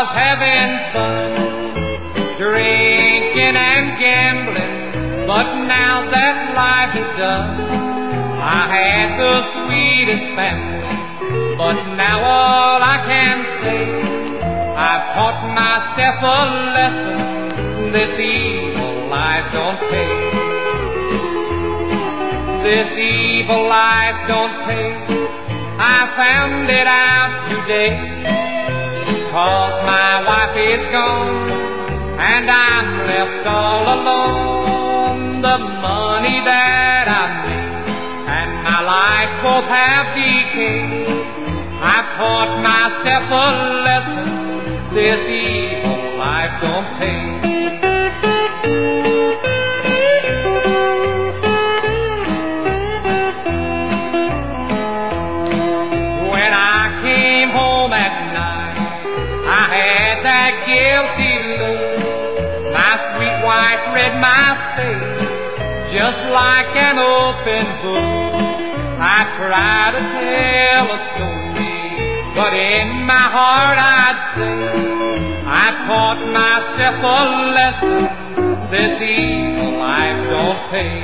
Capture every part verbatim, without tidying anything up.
was having fun, drinking and gambling, but now that life is done, I had the sweetest family, but now all I can say, I've taught myself a lesson, this evil life don't pay. This evil life don't pay, I found it out today, 'cause my wife is gone, and I'm left all alone. The money that I made and my life both have decayed. I've taught myself a lesson, this evil life don't pay. When I came home at night, I had that guilty look. My sweet wife read my face just like an open book. I tried to tell a story, but in my heart I'd say, I taught myself a lesson, this evil life don't pay.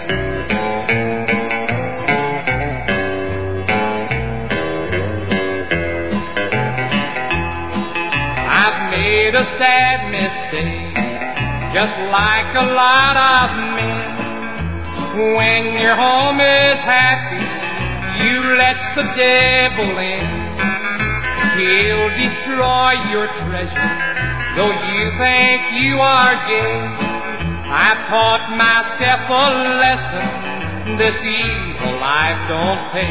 I've made a sad mistake, just like a lot of men. When your home is happy, you let the devil in. He'll destroy your treasure, though you think you are gay. I've taught myself a lesson, this evil life don't pay.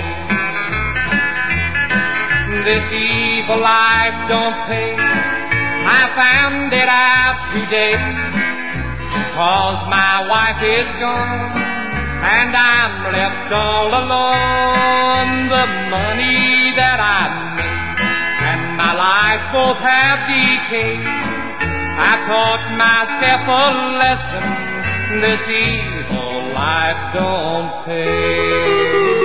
This evil life don't pay, I found it out today, 'cause my wife is gone, and I'm left all alone. The money that I made and my life both have decayed. I taught myself a lesson, this evil life don't pay.